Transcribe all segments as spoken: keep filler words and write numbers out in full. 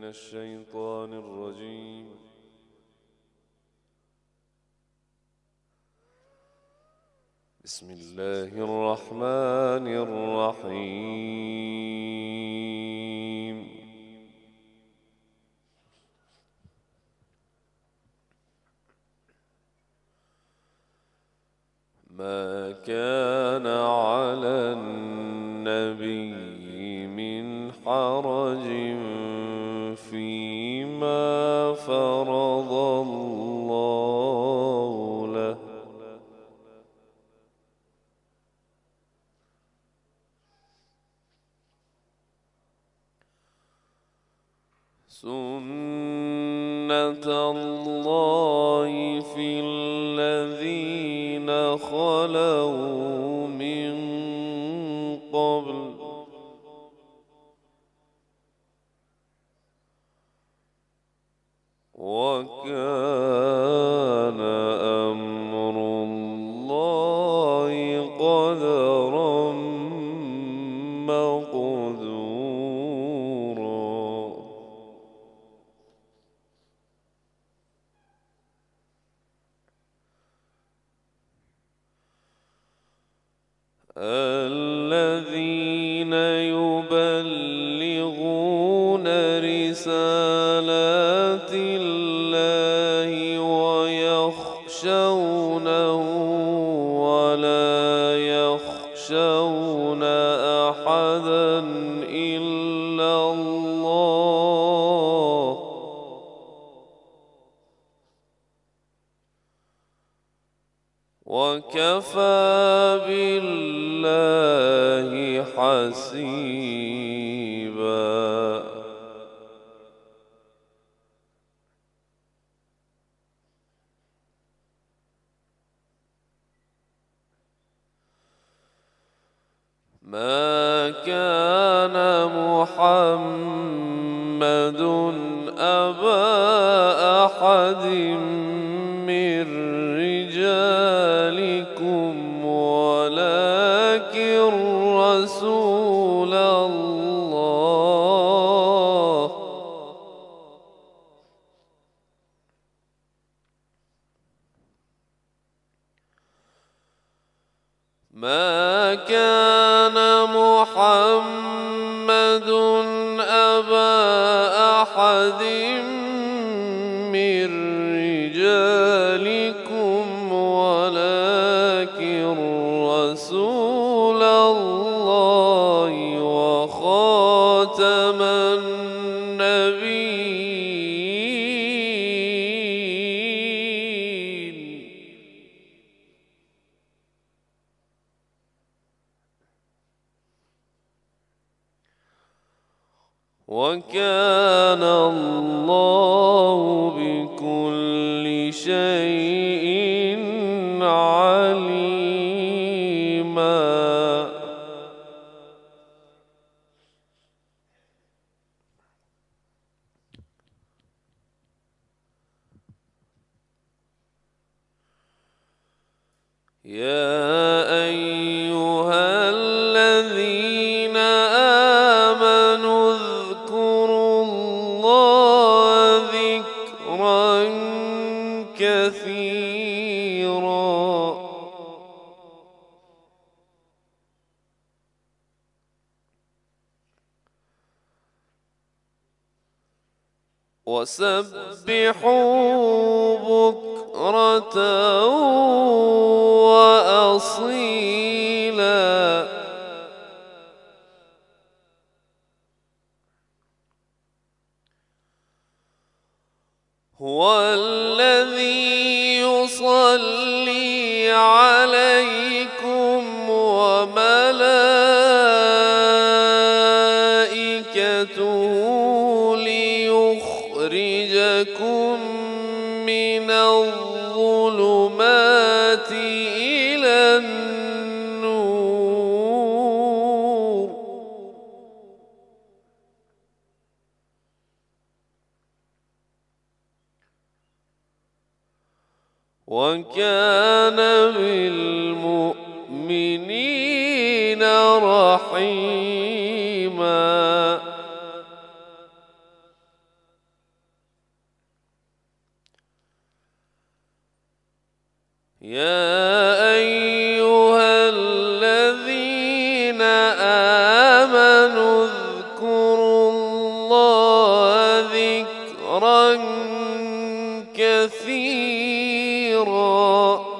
الشيطان الرجيم. بسم الله الرحمن الرحيم. ما كان على النبي من حرج فيما فرض الله له، سنة الله في الذين خلوا من قبل، وكان أمر الله قدرا مقدورا. الذين يبلغون رسالات الله ويخشونه ولا يخشون أحدا إلا الله، وكفى بالله حسيبا. ما كان محمد أبا أحد من رجالكم ولكن رسول الله ما كان محمد أبا أحد من رجالكم ولكن رسول الله وخاتم النبيين. وكان الله بكل شيء عليما. يا أيها الذين آمنوا اذكروا الله ذكرا كثيرا وسبحوا بكرة وأصيلا. هو الذي يصلي عليكم وملائكته ليخرجكم من الظلمات إلى النور، وكان بالمؤمنين رحيما. يا أيها الذين آمنوا اذكروا الله ذكرا كثيرا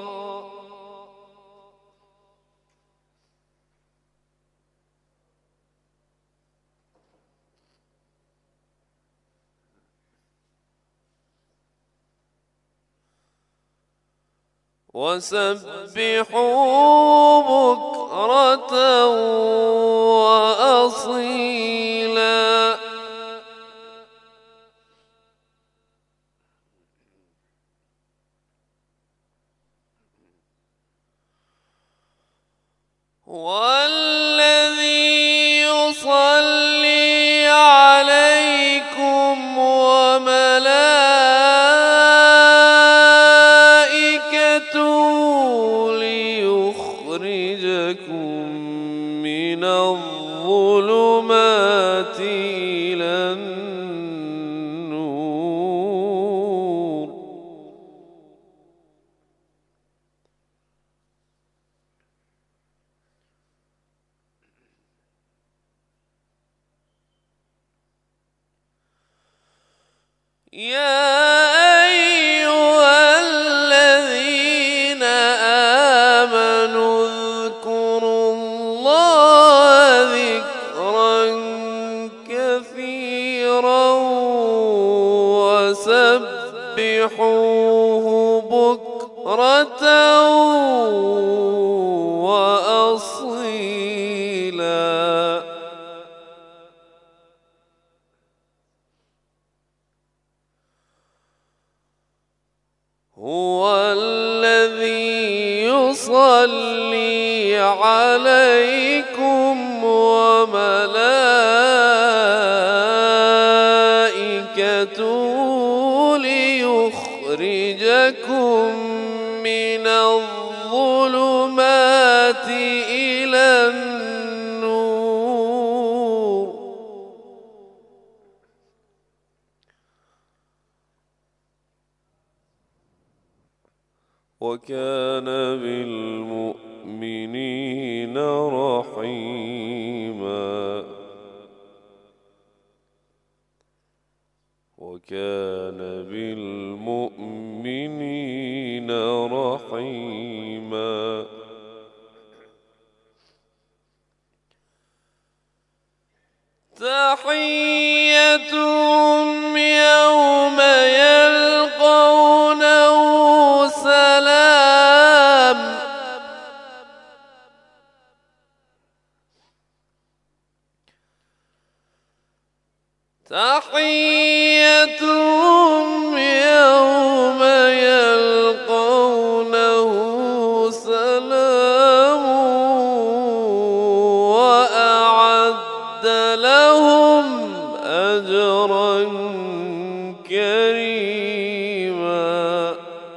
وسبحوا بكرة وأصيلا والذي يصلي عليكم وملائكته ليخرجكم من الظلمات إلى النور يا أيها الذين آمنوا اذكروا الله ذكرا كثيرا وسبحوه بكرة وأصيلا هو الذي يصلي عليكم وملائكته ليخرجكم من الظلمات إلى النور وكان بالمؤمنين رحيما وكان بالمؤمنين رحيما تحيتهم يوم يلقونه سلام تحيتهم يوم يلقونه سلام وأعد لهم أجرا كريما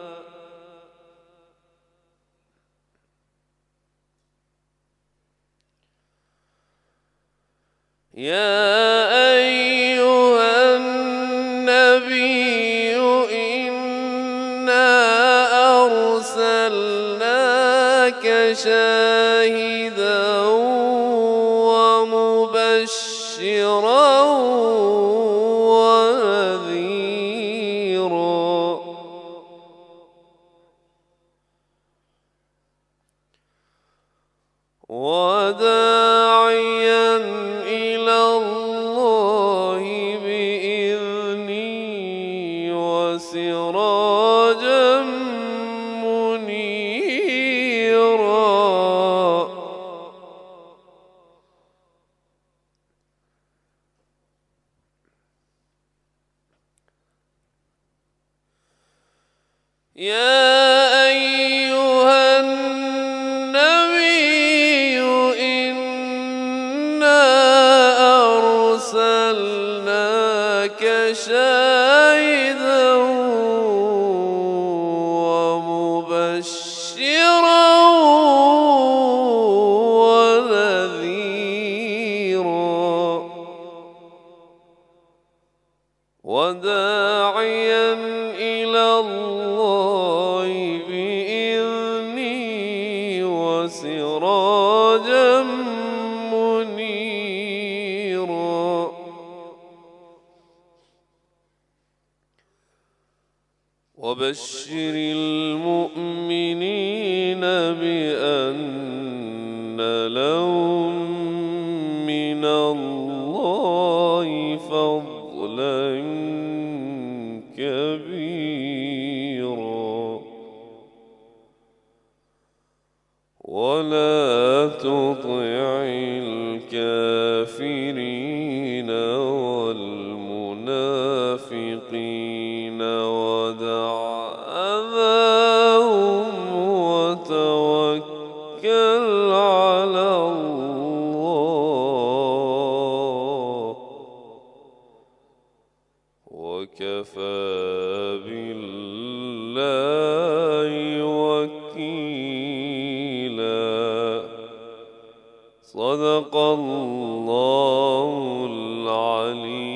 يا أيها النبي إنا أرسلناك شاهدا ومبشرا ونذيرا وداعيا إلى الله بإذنه وسراجا منيرا يا أيها النبي إنا أرسلناك شاهدا ومبشرا ونذيرا وداعيا إلى الله بإذنه وبشر المؤمنين بأن لهم من الله فضلا كبيرا ولا تطع الكافرين والمنافقين ودع أذاهم وتوكل على الله وكفى بالله وكيلا. صدق الله العليم.